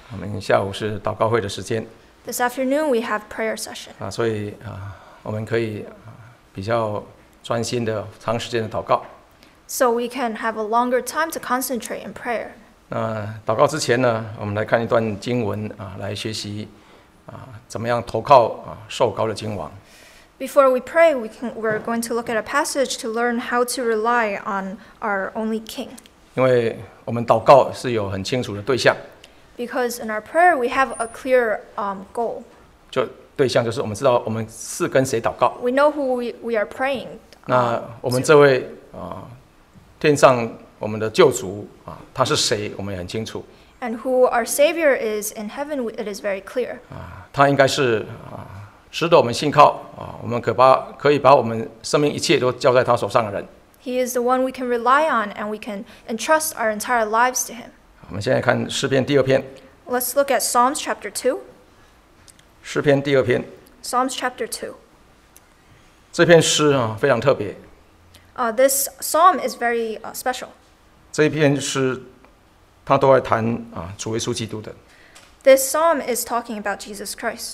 我们下午是祷告会的时间 This afternoon we have prayer session. 所以我们可以比较专心的长时间的祷告。 So we can have a longer time to concentrate in prayer. 那祷告之前呢，我们来看一段经文来学习怎么样投靠受膏的君王。 Before we pray, we're going to look at a passage to learn how to rely on our only King. 因为我们祷告是有很清楚的对象， Because in our prayer we have a clear goal. 就对象就是我们知道我们是跟谁祷告。 We know who we are praying. 那我们这位天上我们的救主他是谁，我们也很清楚。 And who our Savior is in heaven, it is very clear. 他应该是值得我们信靠我们可以把我们生命一切都交在他手上的人。 He is the one we can rely on, and we can entrust our entire lives to him. 我们现在看诗篇第2篇。 Let's look at Psalms chapter 2. 诗篇第2篇， Psalms chapter 2. 这篇诗非常特别。 This psalm is very special. 这一篇诗，他都在谈主耶稣基督的。 This psalm is talking about Jesus Christ.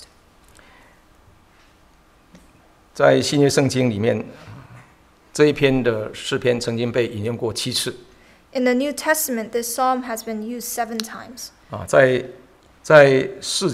在新约圣经里面，这一篇的诗篇曾经被引用过7次。 In the New Testament, this psalm has been used 7 times. 在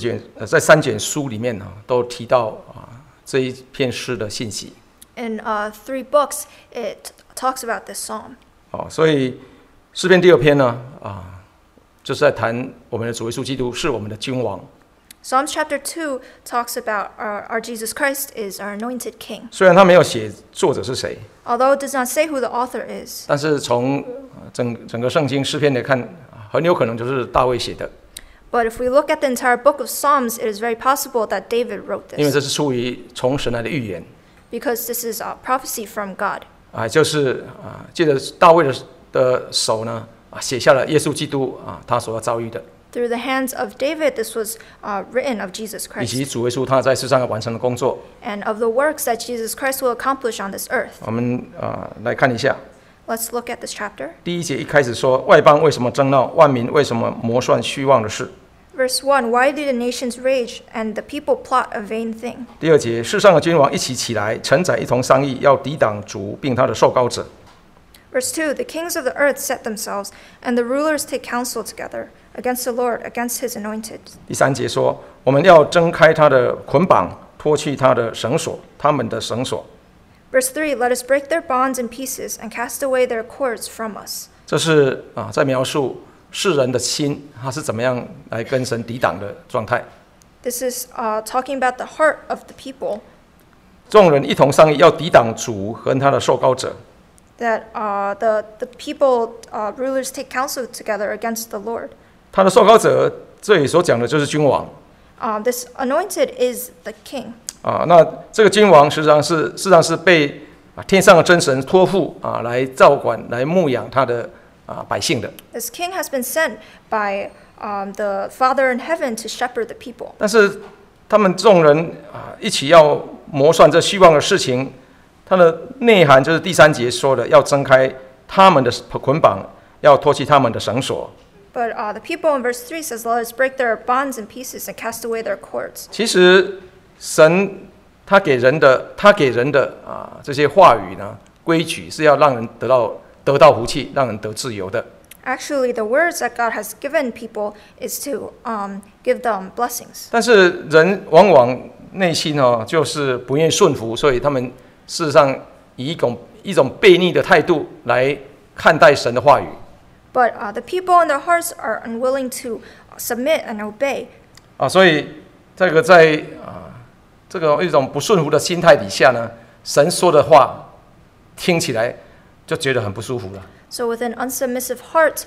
3卷书里面都提到这一篇诗的信息。 In 3 books, it talks about this psalm. 所以诗篇第2篇呢就是在谈我们的主耶稣基督是我们的君王。 Psalms chapter 2 talks about our Jesus Christ is our anointed king. 虽然他没有写作者是谁， Although it does not say who the author is, 但是从整个圣经诗篇来看，很有可能就是大卫写的， but if we look at the entire book of Psalms, it is very possible that David wrote 因为 this. 这是出于从神来的预言。 Because this is a prophecy from God. 就是借着大卫的手呢写下了耶稣基督他所要遭遇的， Through the hands of David, this was written of Jesus 以及 Christ, 主耶稣他在世上要完成的工作。 and of the works that Jesus Christ will accomplish on this earth. 我们来看一下 Let's look at this chapter. 第1节一开始说：外邦为什么争闹？万民为什么谋算虚妄的事？ Verse 1, Why do the nations rage, and the people plot a vain thing? 第2节，世上的君王一起来，臣宰一同商议，要抵挡主并他的受膏者。 Verse 2, The kings of the earth set themselves, and the rulers take counsel together against the Lord, against his anointed. 第3节说：我们要挣开他的捆绑，脱去他的绳索，他们的绳索。 Verse 3, Let us break their bonds in pieces, and cast away their cords from us. 这是在描述世人的心，他是怎么样来跟神抵挡的状态。 This is talking about the heart of the people, 众人一同商议，要抵挡主和他的受膏者。 that the people, rulers take counsel together against the Lord. 他的受膏者，这里所讲的就是君王。 This anointed is the king. 那这个君王事实上是被天上的真神托付来照管、来牧养他的百姓的。 This king has been sent by the Father in heaven to shepherd the people. 但是他们众人一起要谋算这虚妄的事情，它的内涵就是第3节说的，要挣开他们的捆绑，要脱去他们的绳索。 But the people in verse 3 says, Let us break their bonds in pieces and cast away their cords. 其实神他给人的这些话语呢，规矩是要让人得到福气，让人得自由的。 Actually, the words that God has given people is to give them blessings. 但是人往往内心就是不愿意顺服，所以他们事实上以一种悖逆的态度来看待神的话语。 But the people in their hearts are unwilling to submit and obey. 所以这个在这个一种不顺服的心态底下呢，神说的话听起来就觉得很不舒服了。 So with an unsubmissive heart,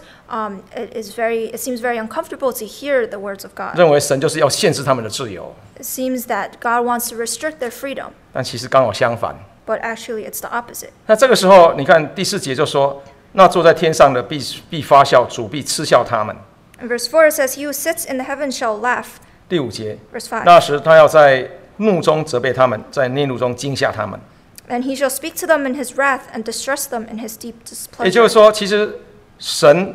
it seems very uncomfortable to hear the words of God. 认为神就是要限制他们的自由， It seems that God wants to restrict their freedom, 但其实刚好相反。 but actually it's the opposite. 那这个时候，你看第4节就说：那坐在天上的必发笑，主必嗤笑他们。 In verse 4 it says, He who sits in the heavens shall laugh. 第5节， Verse 5, 那时他要在怒中责备他们，在烈怒中惊吓他们。 And he shall speak to them in his wrath and distress them in his deep 也就是 displeasure. 说，其实神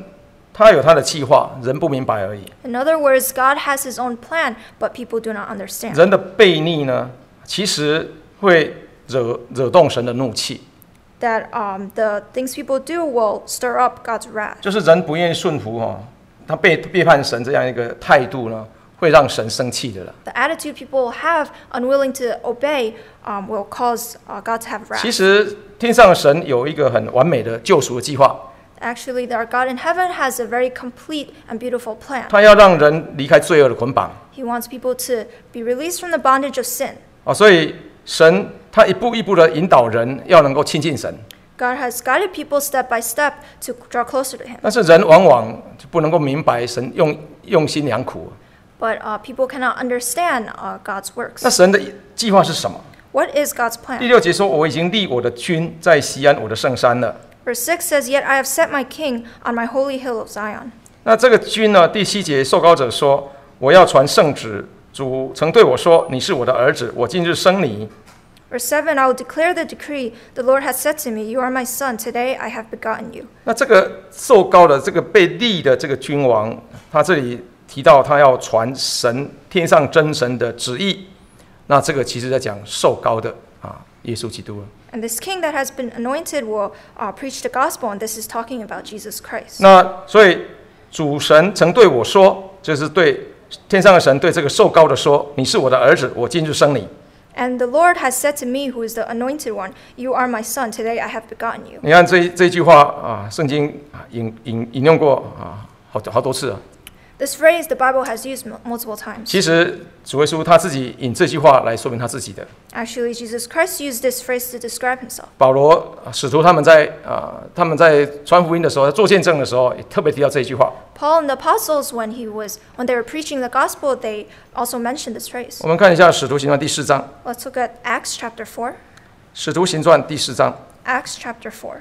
他有他的计划，人不明白而已。 In other words, God has his own plan, but people do not understand. 人的悖逆呢，其实会惹动神的怒气， That the things people do will stir up God's wrath. 就是人不愿意顺服他背叛神这样一个态度呢，会让神生气的了。 The attitude people have, unwilling to obey, will cause God to have 其 wrath. 实天上的神有一个很完美的救赎的计划， Actually, our God in heaven has a very complete and beautiful plan. 他要让人离开罪恶的捆绑 He wants people to be released from the bondage of sin. 所以神他一步一步的引导人，要能够亲近神。 God has guided people step by step to draw closer to him. 但是人往往就不能够明白神用心良苦。 But people cannot understand God's 那 works. 神的计划是什么？ What is God's 第 plan? 6节说：“我已经立我的君在西安我的圣山了。” Verse 6 says, Yet I have set my king on my holy hill of Zion. 那这个君呢？第7节受膏者说：“我要传圣旨，主曾对我说：你是我的儿子，我今日生你。” Verse 7 I will declare the decree. The Lord has said to me, You are my son. Today I have begotten you. 那这个受膏的这个被立的这个君王，他这里提到他要传神天上真神的旨意，那这个其实在讲受膏的耶稣基督了。 And this king that has been anointed will preach the gospel, and this is talking about Jesus Christ. 那所以主神曾对我说，就是对天上的神对这个受膏的说：“你是我的儿子，我今日生你。” And the Lord has said to me, who is the anointed one, You are my son. Today I have begotten you. 你看这句话圣经引用过好多次了。 This phrase the Bible has used multiple times. 其实主耶稣他自己引这句话来说明他自己的。 Actually, Jesus Christ used this phrase to describe himself. 保罗使徒他们在传福音的时候，在做见证的时候，也特别提到这一句话。 Paul and the apostles, when they were preaching the gospel, they also mentioned this phrase. 我们看一下《使徒行传》第4章， Let's look at Acts chapter 4. 《使徒行传》第4章。 Acts chapter 4.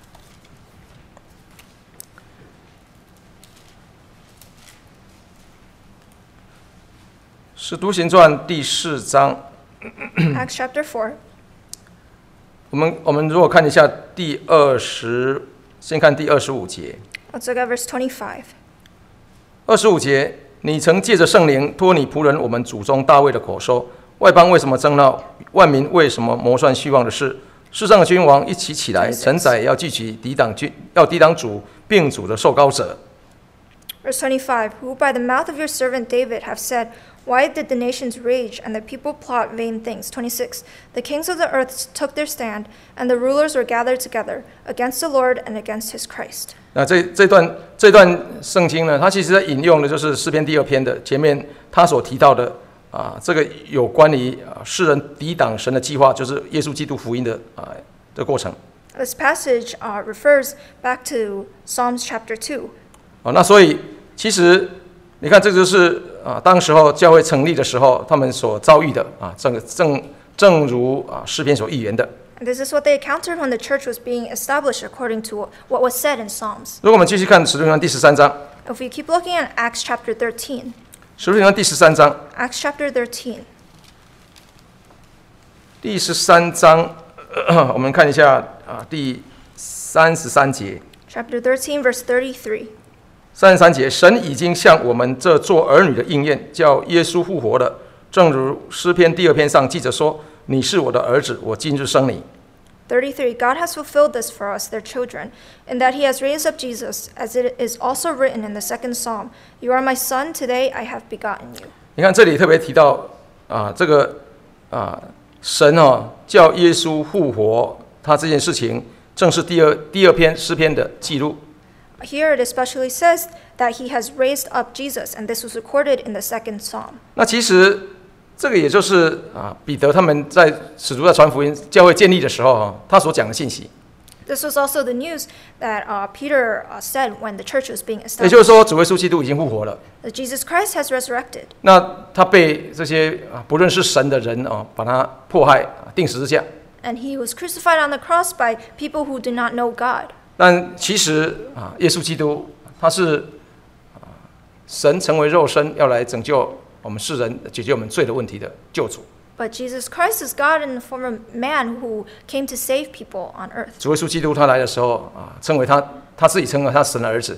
使徒行传第4章， Acts chapter 4. 我们如果看一下先看第25节。 Let's look at verse 25. 25节，你曾借着圣灵托你仆人我们祖宗大卫的口说，外邦为什么争闹？万民为什么谋算虚妄的事？世上的君王一起来，臣宰要聚集抵挡主并主的受膏者。 Verse 25, Who by the mouth of your servant David have said, Why did the nations rage and the people plot vain things? 26, The kings of the earth took their stand, and the rulers were gathered together against the Lord and against his Christ. 那这段圣经呢，它其实在引用的就是诗篇第2篇的前面他所提到的这个有关于世人抵挡神的计划，就是耶稣基督福音的的过程。 This passage refers back to Psalms chapter 2. 那所以其实你看，这就是当时候教会成立的时候，他们所遭遇的正如诗篇所预言的。 And this is what they encountered when the church was being established according to what was said in Psalms. 如果我们继续看使徒行传第13章， If we keep looking at Acts chapter 13, 使徒行传第13章， Acts chapter 13, 第13章，我们看一下第33节。 chapter 13, verse 33. 33节，神已经向我们这做儿女的应验，叫耶稣复活了，正如诗篇第2篇上记着说：“你是我的儿子，我今日生你。” 33 God has fulfilled this for us, their children, in that he has raised up Jesus, as it is also written in the second psalm, You are my son, today I have begotten you. 你看这里特别提到这个神叫耶稣复活，他这件事情正是第二篇诗篇的记录。 Here it especially says that he has raised up Jesus, and this was recorded in the second psalm. 那其实这个也就是彼得他们在使徒在传福音、教会建立的时候他所讲的信息。 This was also the news that Peter said when the church was being 也就是 established. 说，主耶稣基督已经复活了。 That Jesus Christ has resurrected, 那他被这些不认识神的人把他迫害，钉十字架。 and he was crucified on the cross by people who do not know God. 但其实耶稣基督他是神成为肉身，要来拯救我们世人，解决我们罪的问题的救主。 But Jesus Christ is God in the form of man who came to save people on earth. 主耶稣基督他来的时候称为他自己称为他神的儿子。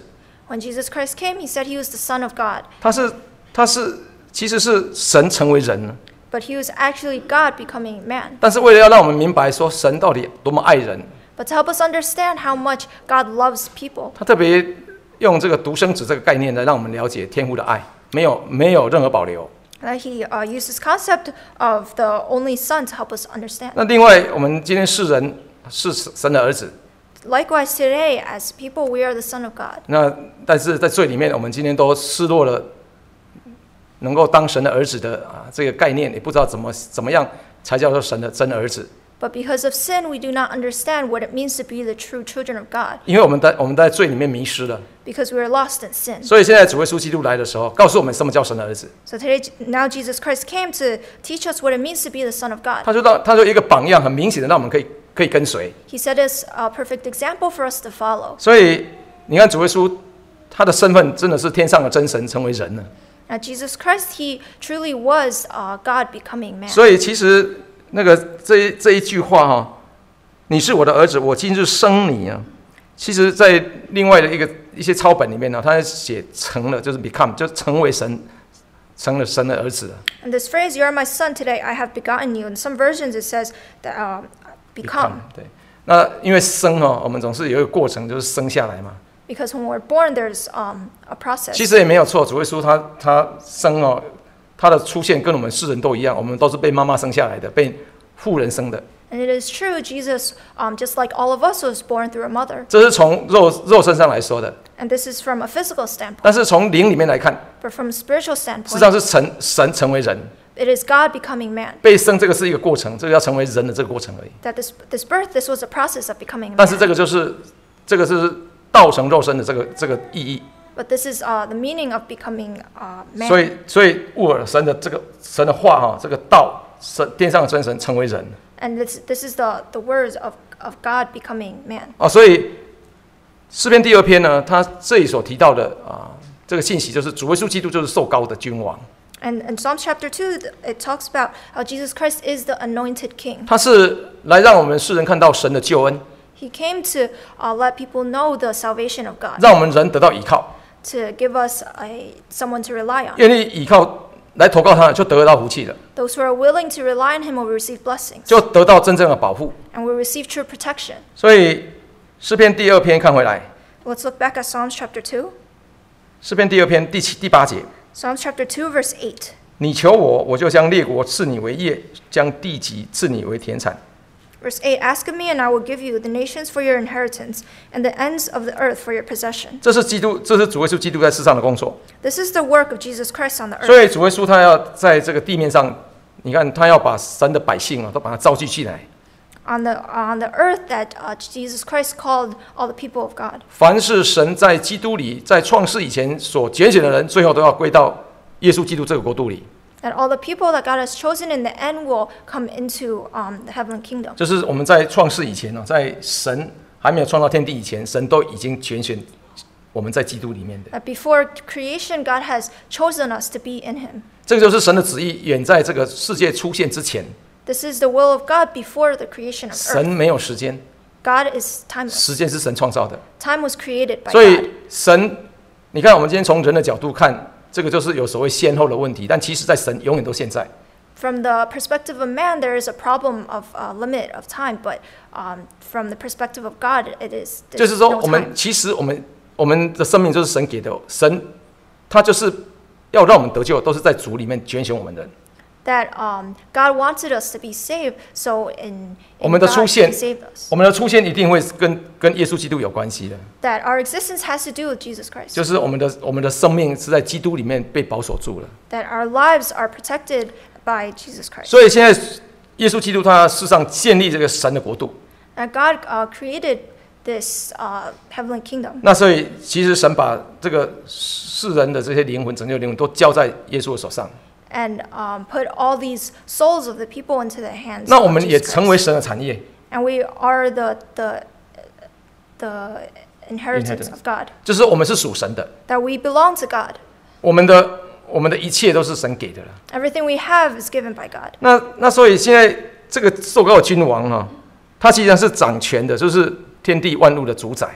When Jesus Christ came, he said he was the Son of God. 其实是神成为人， But he was actually God becoming man. 但是为了要让我们明白说神到底多么爱人， But to help us understand how much God loves people, 他特别用这个独生子这个概念来让我们了解天父的爱，没有任何保留。 he used this concept of the only Son to help us understand. 那另外，我们今天世人是神的儿子， Likewise, today, as people, we are the Son of God. 那但是在罪里面，我们今天都失落了能够当神的儿子的这个概念，也不知道怎么样才叫做神的真儿子。 But because of sin, we do not understand what it means to be the true children of God. 因为我们在罪里面迷失了， Because we are lost in sin. 所以现在主耶稣基督来的时候，告诉我们什么叫神的儿子。 So today, now Jesus Christ came to teach us what it means to be the Son of God. 他就一个榜样，很明显的让我们可以跟随。 He set us a perfect example for us to follow. 所以你看主耶稣，他的身份真的是天上的真神成为人了。 Now, Jesus Christ, he truly was God becoming man. 所以其实这一句话哈，你是我的儿子，我今日生你啊。其实，在另外的一些抄本里面呢，他写成了，就是 become， 就成为神，成了神的儿子。 And this phrase, "You are my son; today I have begotten you." In some versions, it says that become. 对，那因为生哦，我们总是有一个过程，就是生下来嘛。 Because when we're born, there's a process. 其实也没有错，主耶稣他生哦，他的出现跟我们世人都一样，我们都是被妈妈生下来的，被妇人生的。 And it is true, Jesus, just like all of us, was born through a mother. 这是从肉身上来说的， And this is from a physical standpoint. 但是从灵里面来看， But from a spiritual 事实 standpoint, 上是神成为人， it is God becoming man. 被生这个是一个过程，这个要成为人的这个过程而已。 That this birth, this was a process of becoming 但是 man. 这个是道成肉身的这个意义。 But this is the meaning of becoming man. 所以乌尔神的话哈，这个道神天上的真神成为人。 And this is the words of God becoming man. 所以诗篇第2篇呢，他这里所提到的这个信息就是主耶稣基督就是受膏的君王。 And in Psalms chapter 2, it talks about how Jesus Christ is the anointed king. 他是来让我们世人看到神的救恩， He came to let people know the salvation of God, 让我们人得到依靠， to give us someone to rely on. 愿意依靠来投靠他，就得到福气了， Those who are willing to rely on him will receive blessings 就得到真正的保护。 and will receive true protection. 所以诗篇第2篇看回来， Let's look back at Psalms chapter 2. 诗篇第2篇第8节， Psalms chapter 2, verse 8. 你求我，我就将列国赐你为业，将地级赐你为田产。 Verse 8, Ask of me, and I will give you the nations for your inheritance, and the ends of the earth for your possession. 这是主耶稣基督在世上的工作。 This is the work of Jesus Christ on the 所 earth. 以主耶稣他要在这个地面上，你看他要把神的百姓都把他召集起来。 On the earth that Jesus Christ called all the people of God. 凡是神在基督里，在创世以前所拣选的人，最后都要归到耶稣基督这个国度里。 That all the people that God has chosen in the end will come into the heavenly kingdom. 就是我们在创世以前呢，在神还没有创造天地以前，神都已经拣选我们在基督里面的。 That before creation, God has chosen us to be in Him. 这个就是神的旨意，远在这个世界出现之前， This is the will of God before the creation of 神 earth. 没有时间， God is timeless. 时间是神创造的。 Time was created by 所 God. 以神，你看我们今天从人的角度看，这个就是有所谓先后的问题，但其实在神永远都现在。 From the perspective of man, there is a problem of limit of time, but from the perspective of God, it is 就 there's 是说， no 我 time. 们其实我们的生命就是神给的，神他就是要让我们得救，都是在主里面拣选我们的人。 That God wanted us to be saved, so in 我们的 God 出现 He saved us. 我们的出现一定会跟耶稣基督有关系的， That our existence has to do with Jesus Christ. 就是我们的生命是在基督里面被保守住了。 That our lives are protected by Jesus Christ. 所以现在耶稣基督他世上建立这个神的国度， That God created this heavenly kingdom. 那所以其实神把这个世人的这些灵魂、拯救灵魂都交在耶稣的手上， And put all these souls of the people into the hands 那我 of 们也 Jesus 成为 Christ. 神的产业， And we are the inheritance of God. 就是我们是属神的， That we belong to God. 我们的一切都是神给的了。 Everything we have is given by God. 那所以现在这个受膏的君王他其实上是掌权的，就是天地万物的主宰。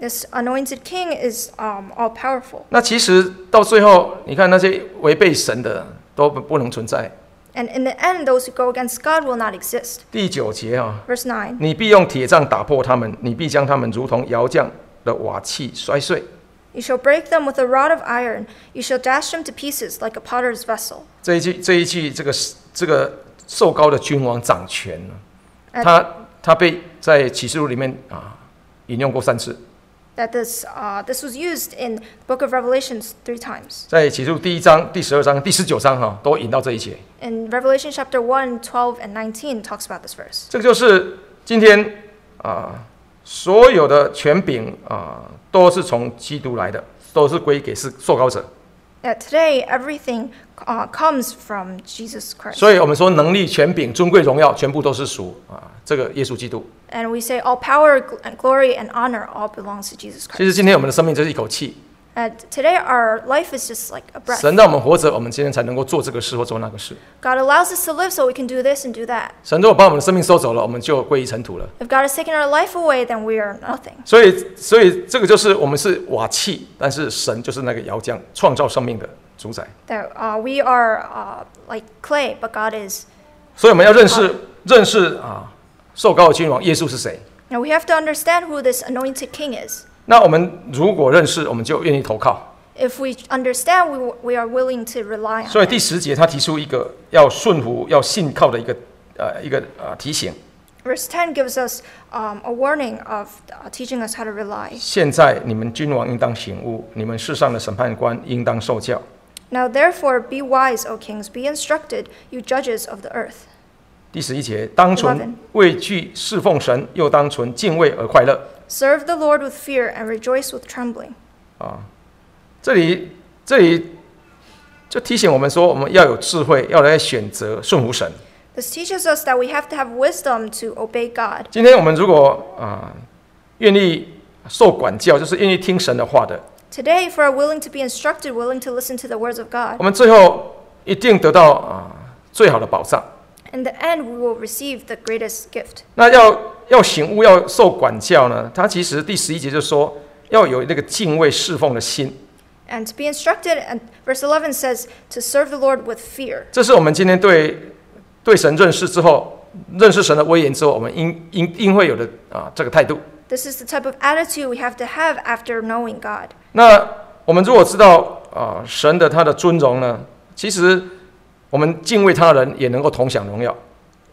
This anointed king is all powerful. 那其实到最后，你看那些违背神的都不能存在。 And in the end, those who go against God will not exist. 第9节啊， Verse 9. 你必用铁杖打破他们，你必将他们如同窑匠的瓦器摔碎。 You shall break them with a rod of iron. You shall dash them to pieces like a potter's vessel. 这一句，这个受膏的君王掌权，他被在启示录里面引用过3次。 That this was used in the book of Revelations 3 times. 在启示录第1章、第12章、第19章都引到这一节。 In Revelation chapter 1, 12, and 19 talks about this verse. 这个就是今天所有的权柄都是从基督来的，都是归给受膏者。 That today everything comes from Jesus Christ. 所以我们说能力、权柄、尊贵、荣耀，全部都是属这个耶稣基督。 And we say all power and glory and honor all belongs to Jesus 其实 Christ. 今天我们的生命就是一口气， And today our life is just like a breath. 神让我们活着，我们今天才能够做这个事或做那个事。 God allows us to live so we can do this and do that. 神如果把我们的生命收走了，我们就归于尘土了。 If God has taken our life away, then we are nothing. 所以这个就是我们是瓦器，但是神就是那个窑匠，创造生命的主宰。 That we are like clay, but God is. 所以我们要认识受膏的君王耶稣是谁。 Now we have to understand who this anointed king is. 那我们如果认识，我们就愿意投靠。 If we understand, we are willing to rely on 所以 him. 第10节他提出一个要顺服、要信靠的一个提醒。 Verse 10 gives us a warning of teaching us how to rely. 现在你们君王应当醒悟，你们世上的审判官应当受教。 Now therefore be wise, O kings, be instructed, you judges of the earth. 第11节，当存畏惧侍奉神，又当存敬畏而快乐。 Serve the Lord with fear and rejoice with trembling. 这里就提醒我们说，我们要有智慧，要来选择顺服神。 This teaches us that we have to have wisdom to obey God. 今天我们如果愿意受管教，就是愿意听神的话的， Today, if we are willing to be instructed, willing to listen to the words of God, 我们最后一定得到最好的保障。 in the end, we will receive the greatest gift. 那要醒悟，要受管教呢？他其实第11节就说要有那个敬畏侍奉的心。 And to be instructed, and verse 11 says, to serve the Lord with fear. 这是我们今天对神认识之后，认识神的威严之后，我们应会有的这个态度。 This is the type of attitude we have to have after knowing God. 那我们如果知道神的他的尊荣呢，其实我们敬畏他的人也能够同享荣耀。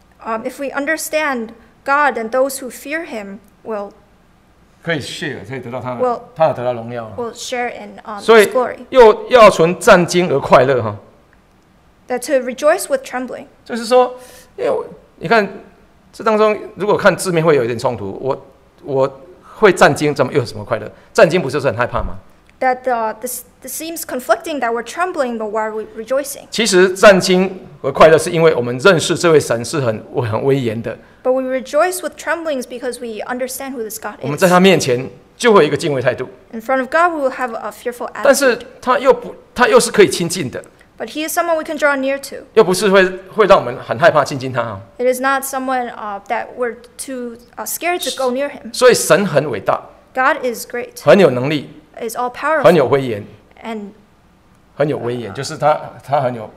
If we understand God, and those who fear Him will 可以 share， 可以得到他得到荣耀。 share in 所 His 以 glory. 又要存战兢而快乐哈。 That to rejoice with trembling. 就是说，因为你看这当中，如果看字面会有一点冲突。我会战兢，怎么又有什么快乐？战兢不就是很害怕吗？ That this seems conflicting, that we're trembling, but why are we rejoicing? 其实战兢和快乐是因为我们认识这位神是很威严的。 But we rejoice with tremblings because we understand who this God 我们在 is. 他面前就会有一个敬畏态度。 In front of God, we will have a fearful 但是 attitude. 他又是可以亲近的， But He is someone we can draw near to. 又不是会让我们很害怕亲近他。 It is not someone that we're too scared to go near Him. 所以神很伟大， God is great, 很有能力， is all 很 powerful, 有威严， and 很有威严，就是他很有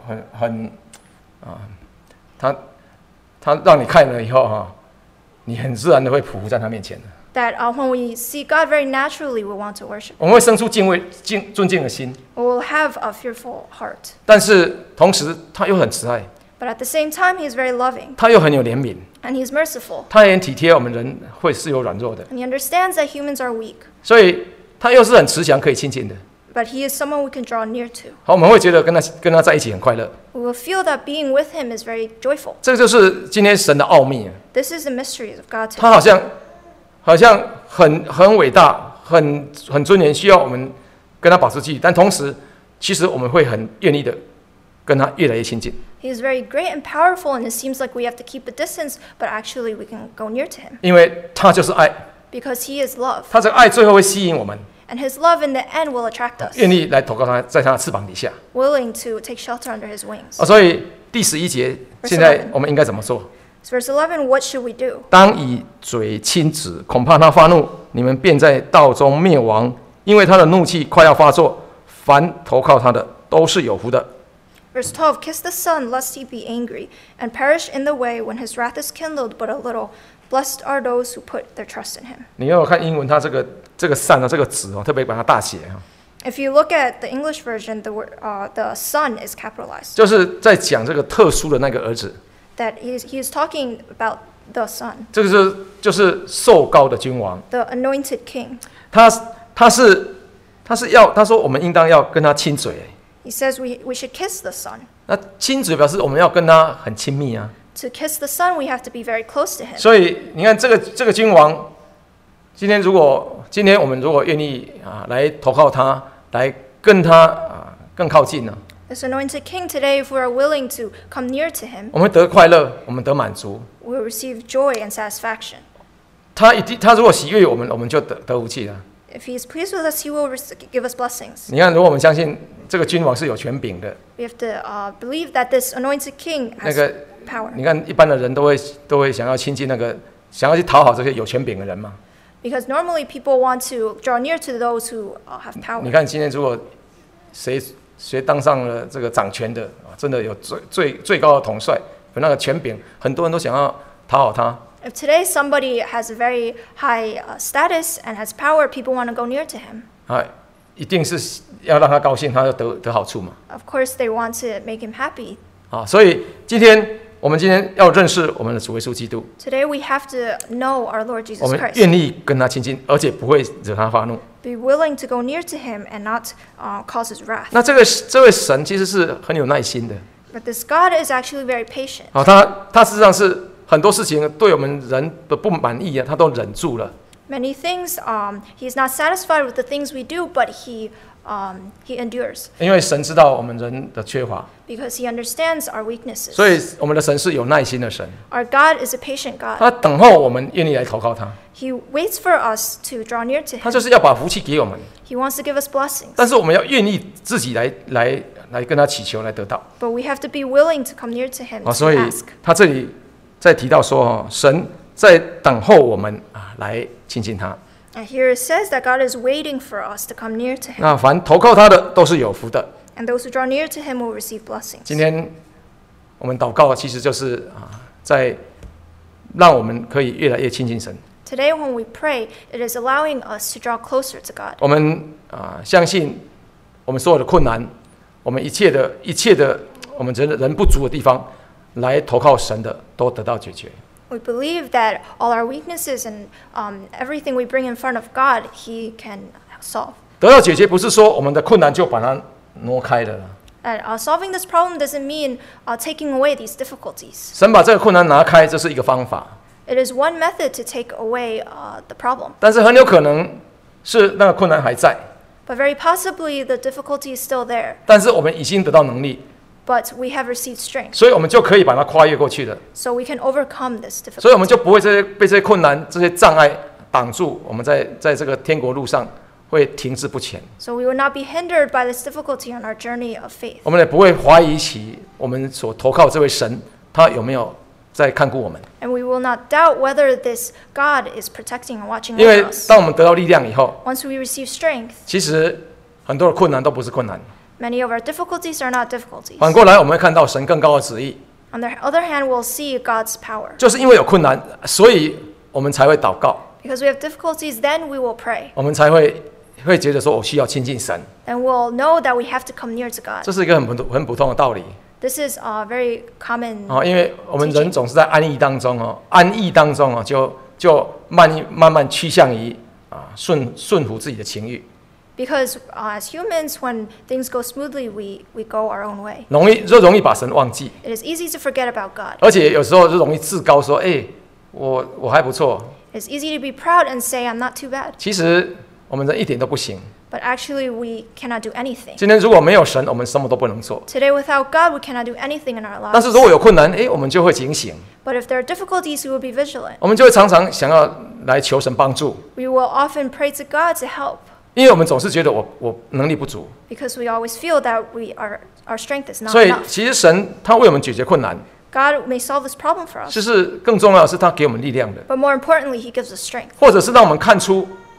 他让你看了以后你很自然的会匍匐在他面前的。 that when we see God very naturally, we want to worship. 我们会生出尊敬的心， We will have a fearful heart. 但是同时他又很慈爱， But at the same time, He is very loving, 他又很有怜悯， and He is merciful, 他也很体贴我们人会是有软弱的， and He understands that humans are weak. 所以他又是很慈祥可以亲近的。 But He is someone we can draw near to. 好，我们会觉得跟他在一起很快乐， We will feel that being with Him is very joyful. 这就是今天神的奥秘。 This is the mysteries of God 他 today. 好像很伟大，很尊严，需要我们跟他保持距离，但同时，其实我们会很愿意的跟他越来越亲近。 He is very great and powerful, and it seems like we have to keep a distance, but actually we can go near to Him 因为他就是爱， because He is love. 他这个爱最后会吸引我们， And His love in the end will attract us, 愿意来投靠他，在他的翅膀底下。 willing to take shelter under His wings. 所以第11节，现在我们应该怎么做？ So verse 11, what should we do? 当以嘴亲子，恐怕他发怒， 你们便在道中灭亡，因为他的怒气快要发作，凡投靠他的都是有福的。 Verse 12, Kiss the Son, lest he be angry, and perish in the way when his wrath is kindled but a little. Blessed are those who put their trust in him. 你要看英文，它这个善啊，这个子特别把它大写啊， If you look at the English version, the Son is capitalized. 就是在讲这个特殊的那个儿子。 That he is talking about the Son, 这个就是受膏的君王， the anointed King. 他说我们应当要跟他亲嘴。 He says we should kiss the Son. 那亲嘴表示我们要跟他很亲密啊。 To kiss the Son, we have to be very close to him. 所以你看这个君王，今天我们如果愿意来投靠他，来跟他更靠近呢， This anointed King today, if we are willing to come near to him, 我们得快乐，我们得满足。 we will receive joy and satisfaction. 他如果喜悦我们，我们就得福气了。 If he is pleased with us, he will give us blessings. 你看，如果我们相信这个君王是有权柄的， We have to believe that this anointed King 那 has 个 power. 你看一般的人都会想要亲近想要去讨好这些有权柄的人嘛。 Because normally people want to draw near to those who have 你 power. 看今天如果谁当上了这个掌权的真的有最高的统帅，有那个权柄，很多人都想要讨好他。 If today somebody has a very high status and has power, people want to go near to him. 一定是要让他高兴，他就得好处嘛。 Of course, they want to make him happy. 所以我们今天要认识我们的主耶稣基督， Today we have to know our Lord 我 Jesus 们 Christ. 愿意跟他亲近，而且不会惹他发怒。 Be willing to go near to him and not cause his wrath. 那这位神其实是很有耐心的。 But this God is actually very patient. 他事实上是很多事情对我们人的不满意他都忍住了。 Many things, he's not satisfied with the things we do, but he endures 因为神知道我们人的缺乏， because he understands our weaknesses. 所以我们的神是有耐心的神。 Our God is a patient God. 他等候我们愿意来投靠他， He waits for us to draw near to 他 him. 就是要把福气给我们。 He wants to give us blessings. 但是我们要愿意自己来跟他祈求来得到。 But we have to be willing to come near to him 所 to 以 ask. 他这里在提到说，神在等候我们来亲近他。 And here it says that God is waiting for us to come near to him. 那凡投靠他的都是有福的。 And those who draw near to him will receive blessings. 今天我们祷告，其实就是在让我们可以越来越亲近神。 Today when we pray, it is allowing us to draw closer to God. 我们相信我们所有的困难，我们一切的我们人不足的地方，来投靠神的都得到解决。 We believe that all our weaknesses and everything we bring in front of God, He can solve. 得到解决不是说我们的困难就把它挪开了。 And solving this problem doesn't mean taking away these difficulties. 神把这个困难拿开，这是一个方法， It is one method to take away the problem. 但是很有可能是那个困难还在， But very possibly the difficulty is still there. 但是我们已经得到能力， But we have received strength. 所以我们就可以把它跨越过去了。 So we can overcome this 所以我们 difficulty. 就不会被这些困难、这些障碍挡住，我们在这个天国路上会停滞不前。 So we will not be hindered by this difficulty on our journey of faith. 我们也不会怀疑起我们所投靠这位神，他有没有在看顾我们。 And we will not doubt whether this God is protecting and watching 因为 over us. 当我们得到力量以后， Once we receive strength, 其实很多的困难都不是困难。 many of our difficulties are not difficulties. 反过来，我们会看到神更高的旨意， On the other hand, we'll see God's power. 就是因为有困难，所以我们才会祷告， Because we have difficulties, then we will pray. 我们才会觉得说我需要亲近神。 And we'll know that we have to come near to God. 这是一个很普通的道理。 This is very common. 因为我们人总是在安逸当中就慢慢趋向于顺服自己的情欲， Because as humans, when things go smoothly, we go our own way. 容易把神忘记， It is easy to forget about God. 而且有时候就容易自高说，我还不错。 It's easy to be proud and say, I'm not too bad. 其实我们人一点都不行。 But actually, we cannot do anything. 今天如果没有神，我们什么都不能做。 Today, without God, we cannot do anything in our 但是 lives. 如果有困难，我们就会警醒， But if there are difficulties, we will be vigilant. 我们就会常常想要来求神帮助， We will often pray to God to help 因为我们总是觉得我能力不足， because we always feel that our strength is not 所以 enough. 其实神他为我们解决困难， God may solve this problem for us, 就是更重要的是他给我们力量的， but more importantly, He gives us strength. 或者是让我们看出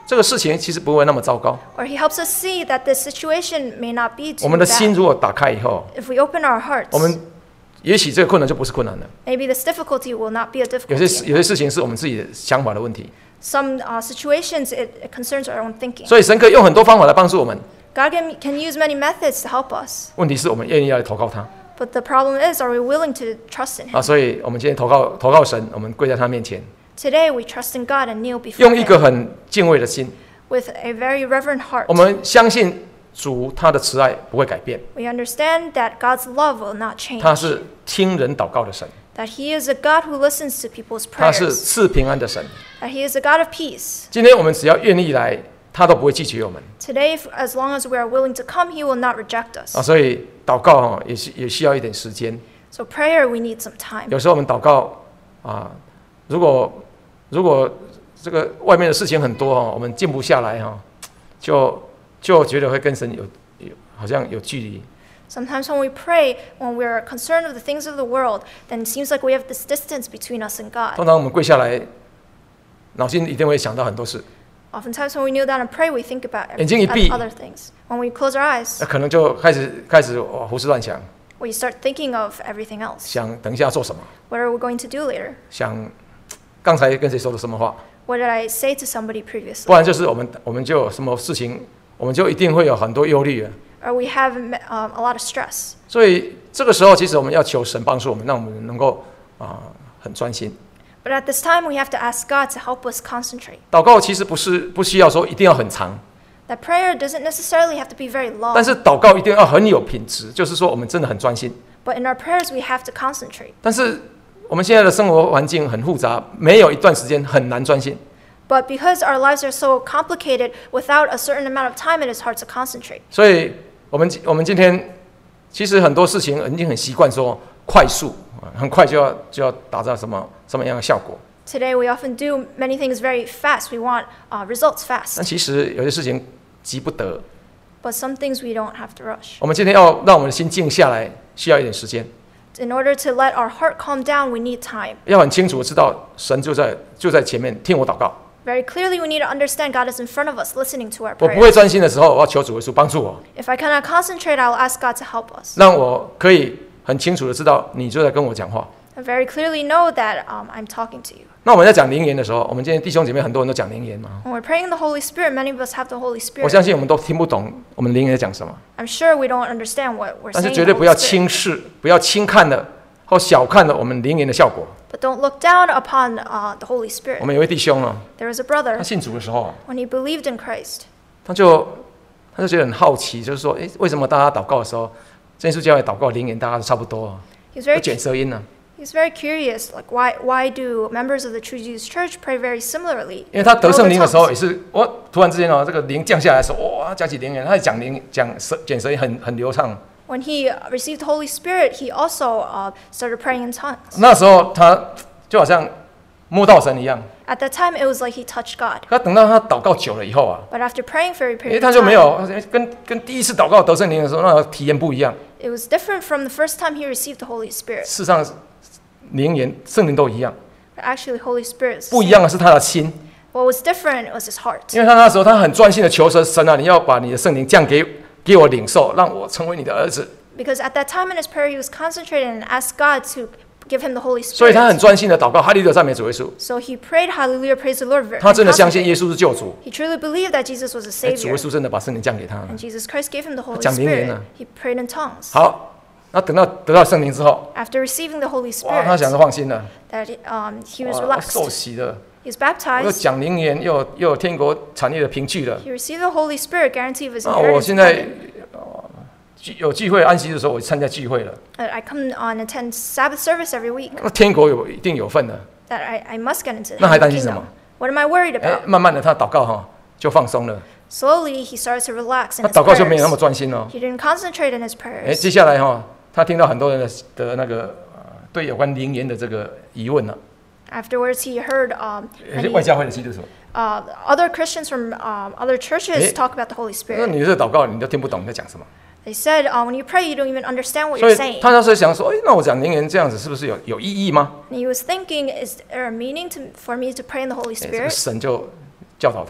这个事情其实不会那么糟糕。 Or He helps us see that this situation may not be 我 too 们的心 bad. 如果打开以后， If we open our 我 hearts, 们也许这个困难就不是困难了。 maybe this difficulty will not be a 有 difficulty. 些事情是我们自己的想法的问题， Some situations, it concerns our own thinking. 所以神可以用很多方法来帮助我们。 God can use many methods to help us. 问题是我们愿意要来投靠他 But the problem is, are we willing to trust in Him? 啊！所以我们今天投靠神，我们跪在他面前， Today, we trust in God and kneel before 用一个 Him 很敬畏的心， with a very reverent heart. 我们相信主他的慈爱不会改变， We understand that God's love will not change. 他是听人祷告的神， That He is a God who listens to people's 他是 prayers. 赐平安的神。 That He is a God of peace. 今天我们只要愿意来，他都不会拒绝我们 Today, as long as we are willing to come, He will not reject us. 啊！所以祷告也需要一点时间。 So prayer, we need some time. 有时候我们祷告啊，如果这个外面的事情很多我们静不下来就觉得会跟神好像有距离。 Sometimes when we pray, when we're concerned with the things of the world, then it seems like we have this distance between us and God. 通常我们跪下来，脑筋一定会想到很多事， Oftentimes when we kneel down and pray, we think about 眼睛一闭， other things. When we close our eyes, 那可能就开始胡思乱想， we start thinking of everything else. 想等一下做什么， What are we going to do later? 想刚才跟谁说的什么话， What did I say to somebody previously? 不然就是我们就有什么事情，我们就一定会有很多忧虑了。 Or we have a lot of stress. 所以这个时候，其实我们要求神帮助我们，让我们能够很专心。 But at this time, we have to ask God to help us concentrate. 祷告其实不需要说一定要很长， That prayer doesn't necessarily have to be very 但 long. 是祷告一定要很有品质，就是说我们真的很专心。 But in our prayers, we have to concentrate. 但是我们现在的生活环境很复杂，没有一段时间很难专心。 But because our lives are so complicated, without a certain amount of time, it is hard to concentrate. 所以我们今天其实很多事情已经很习惯说快速，很快就要达到什么样的效果。 Today, we often do many things very fast. We want results fast. 但其实有些事情急不得。 But some things we don't have to rush. 我们今天要让我们的心静下来，需要一点时间。 In order to let our heart calm down, we need time. 要很清楚的知道，神就在前面听我祷告。 Very clearly, we need to understand God is in front of us, listening to our 我不会 prayers. 专心的时候，我要求主耶稣帮助我， If I cannot concentrate, I will ask God to help us. 让我可以很清楚的知道你就在跟我讲话。 I very clearly know that I'm talking to you. 那我们在讲灵言的时候，我们今天弟兄姐妹很多人都讲灵言嘛， When we're praying in the Holy Spirit, many of us have the Holy 我 Spirit. 相信我们都听不懂我们灵言在讲什么， I'm sure we don't understand what we're 但是 saying. 绝 in 对 the 不要 Holy Spirit. 轻视，不要轻看的或小看了我们灵言的效果。 But don't look down upon the Holy 我 Spirit. 们有位弟兄呢， There was a 他 brother, 信主的时候， when he believed in Christ, 他就觉得很好奇，就是说，为什么大家祷告的时候，真耶稣教会祷告灵言大家都差不多， he's 有 very 卷舌音呢？ he's very curious. Like why do members of the True Jesus Church pray very similarly? 因为他得 in 圣 other 灵的时候， tongues? 也是突然之间这个灵降下来的时候，哇，讲起灵言，他讲卷舌音很流畅。 When he received the Holy Spirit, he also started praying in tongues. 那时候他就好像摸到神一样。 At that time, it was like he touched God. 他等到他祷告久了以后 But after praying for a 因为 period 他 of 就没 time, 有跟第一次祷告得圣灵的时候那个体验不一样。 it was different from the first time he received the Holy Spirit. 事实上，灵言圣灵都一样， But actually, the Holy Spirit is the 不一 same. 样的是他的心。 What was different was his heart. 因为他那时候他很专心的求神啊，你要把你的圣灵降给我领受，让我成为你的儿子。 Because at that time in his prayer, he was concentrated and asked God to give him the Holy 所以他很 Spirit. 专心的祷告，哈利路亚赞美主耶稣。 So he prayed, Hallelujah, praise the Lord. 他 and 真的相信 concentrated. 耶稣是救主， He truly believed that Jesus was a 主耶 Savior. 稣真的把圣灵降给他了。 And Jesus Christ gave him the Holy 讲灵言 Spirit. 了。 He prayed in tongues. 好，那等到得到圣灵之后， After receiving the Holy 哇，他想 Spirit, 着放心了， that he was 哇，受 relaxed. 洗了， He was 又 baptized. 讲灵言，又有天国产业的凭据了。 He received the Holy Spirit, guarantee of his 那我 inheritance. 现 in 在 heaven. 有聚会安息的时候，我参加聚会了。 That I come on attend Sabbath service every week. 那天国一定有份的。 That I must get into the 那还 heavenly 担心什么？ kingdom. What am I worried 哎 about?， 慢慢的他祷告就放松了， Slowly, he started to relax in 他 his 祷告就没有那么 prayers. 专心哦。 He didn't concentrate in his 哎， prayers. 接下来他听到很多人的那个对有关灵言的这个疑问了， Afterwards, he heard 有些 many, 外教会的基督徒， other Christians from other churches Eh? talk about the Holy 那 Spirit. 你这祷告你都听不懂你在讲什么， They said, when you pray, you don't even understand what 所 you're 以 saying. 他那时候想说，哎，那我讲灵言这样子是不是有意义吗？ And he was thinking, is there a meaning for me to pray in the Holy 哎，这个 Spirit? 神就教导他，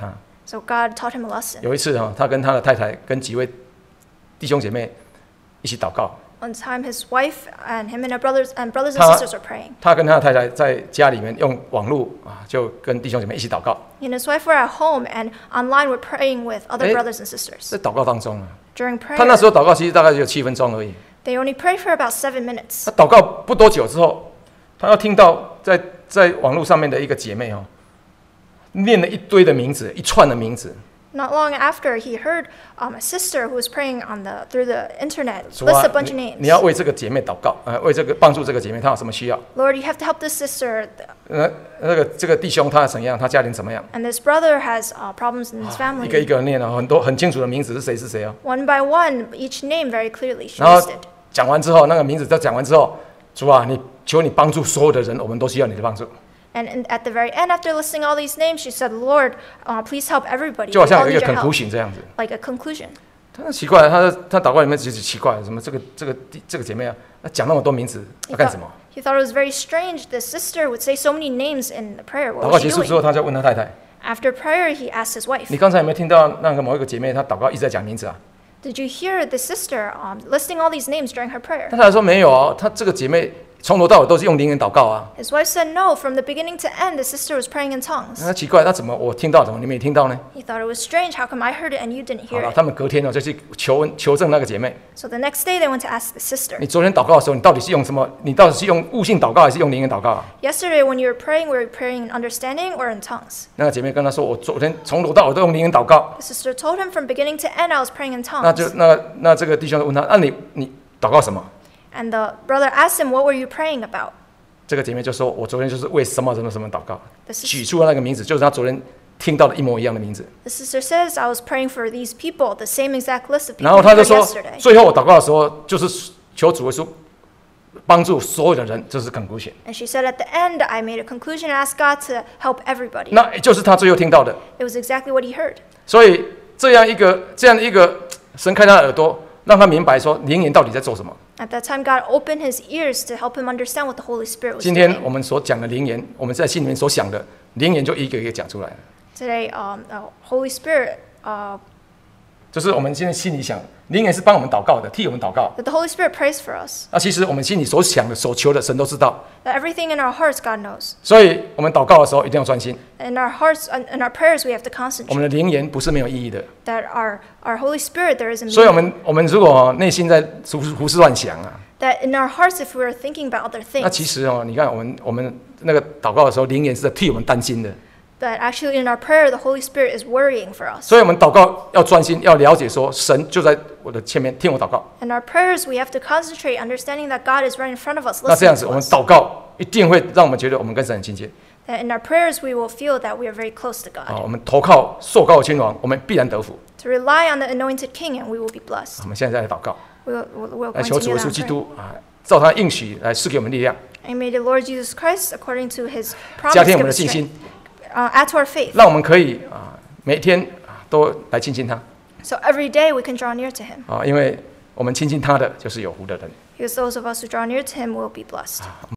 So God taught him a lesson. 有一次他跟他的太太跟几位弟兄姐妹一起祷告。 One time, his wife and him and her brothers and sisters were praying. 他跟他的太太在家里面用网络就跟弟兄姐妹一起祷告。 He and his wife were at home and online were praying with other brothers and sisters. 在祷告当中 During prayer, 他那时候祷告其实大概只有7分钟而已。 they only prayed for about 7 minutes. 他祷告不多久之后，他要听到在网络上面的一个姐妹念了一堆的名字，一串的名字。 Not long after, he heard a sister who was praying through the internet 主啊 list a bunch of names. 你要为这个姐妹祷告，为这个帮助这个姐妹，她有什么需要？ Lord, you have to help this sister. 这个弟兄他怎样，他家庭怎么样？ And this brother has problems in his 一个一 family. 个念很多很清楚的名字是谁是谁哦。 One by one, each name very clearly she 然后 listed. 讲完之后，那个名字都讲完之后，主啊，求你帮助所有的人，我们都需要你的帮助。 And at the very end, after listing all these names, she said, Lord, please help everybody. 就好 We 像 all 有一 need 个 your help. conclusion 这样子。 Like a conclusion. 他奇怪，他祷告里面其实奇怪，什么这个姐妹讲那么多名字要干什么？ He thought it was very strange. The sister would say so many names in the prayer. 祷 What 告 was 结 she 束之后， doing? 他就问他太太 After prayer, he asked his：“ wife, 你刚才有没有听到那个某一个姐妹她祷告一直在讲名字啊？” Did you hear the sister listing all these names during her prayer? 他太太说没有啊，她这个姐妹从头到尾都是用灵言祷告啊。 His wife said no. From the beginning to end, the sister was praying in tongues. 那奇怪，那怎么我听到，怎么你们也听到呢？ He thought it was strange. How come I heard it and you didn't 好 hear 了， it? 他们隔天就去求证那个姐妹。 So the next day, they went to ask the sister. 你昨天祷告的时候，你到底是用什么？你到底是用悟性祷告还是用灵言祷告啊？ Yesterday, when you were praying, were you praying in understanding or in tongues? 那个姐妹跟他说，我昨天从头到尾都用灵言祷告。 The sister told him from beginning to end, I was praying in 那 tongues. 就那这个弟兄就问他，那你祷告什么？ And the brother asked him, what were you praying about? 这个姐妹就说，我昨天就是为什么什么什么祷告， The 举 sister, 出了那个名字，就是他昨天听到的一模一样的名字。 the sister says, I was praying for these people, the same exact list of 然 people 后 we 他就 heard 说， yesterday. 最后我祷告的时候，就是求主耶稣帮助所有的人，这是 conclusion。 And she said at the end, I made a conclusion and asked God to help everybody. 那也就是他最后听到的。 It was exactly what he heard. 所以这样一个神开他的耳朵，让他明白说灵言到底在做什么。 At that time, God opened his ears to help him understand what the Holy Spirit was 今天 doing. 我们所讲的灵言，我们在心里面所想的灵言，就一个一个讲出来了。 Today, Holy Spirit, 就是我们现在心里想，灵言是帮我们祷告的，替我们祷告。 that the Holy Spirit prays for us. 那其实我们心里所想的、所求的，神都知道。 That everything in our hearts, God knows. 所以我们祷告的时候一定要专心。 In our hearts, in our prayers, we have to 我 concentrate. 们的灵言不是没有意义的。 That our Holy Spirit, there is a 所以 meaning. 我们如果内心在胡思乱想啊， That in our hearts, if we were thinking about other 那 things, 其实你看我们那个祷告的时候，灵言是在替我们担心的。 that actually in our prayer, the Holy Spirit is worrying for us. 所以我们祷告要专心，要了解说神就在我的前面听我祷告。 In our prayers, we have to concentrate, understanding that God is right in front of us, 那这样 listening 子， to 我们 us. 祷告一定会让我们觉得我们跟神很亲近。 That in our prayers, we will feel that we are very close to God. 我们投靠受膏的君王，我们必然得福。 To rely on the anointed King, and we will be blessed. 我们现在再来祷告， We'll 来求主 continue 耶 that 稣 in 基 prayer. 督照他应许来赐给我们力量， And may the Lord Jesus Christ, according to His 加 promise, 添我 give 们的 us 信 strength. 心， Add to our faith. 让我们可以每天都来亲近他 So every day we can draw near to Him. 因为我们亲近他的就是有福的人。 Because those of us who draw near to Him will be blessed.